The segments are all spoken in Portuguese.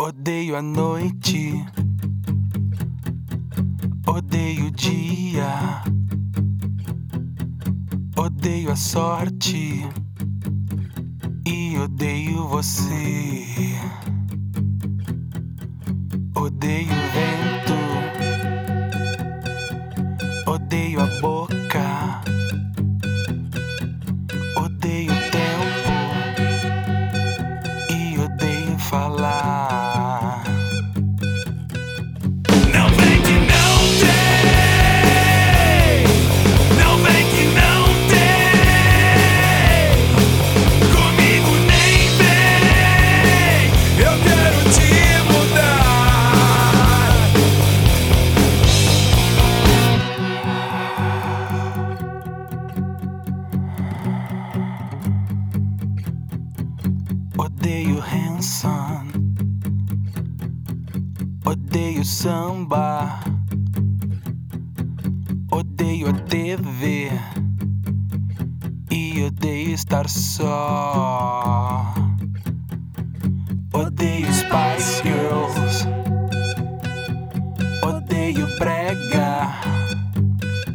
Odeio a noite, odeio o dia, odeio a sorte e odeio você. Odeio o vento, odeio a boca, odeio o tempo e odeio falar. Não vem que não tem, não vem que não tem, comigo nem vem, eu quero te mudar. Odeio Hanson, odeio samba, odeio a TV e odeio estar só. Odeio Spice Girls, odeio brega,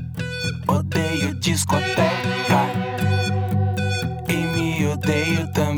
odeio discoteca e me odeio também.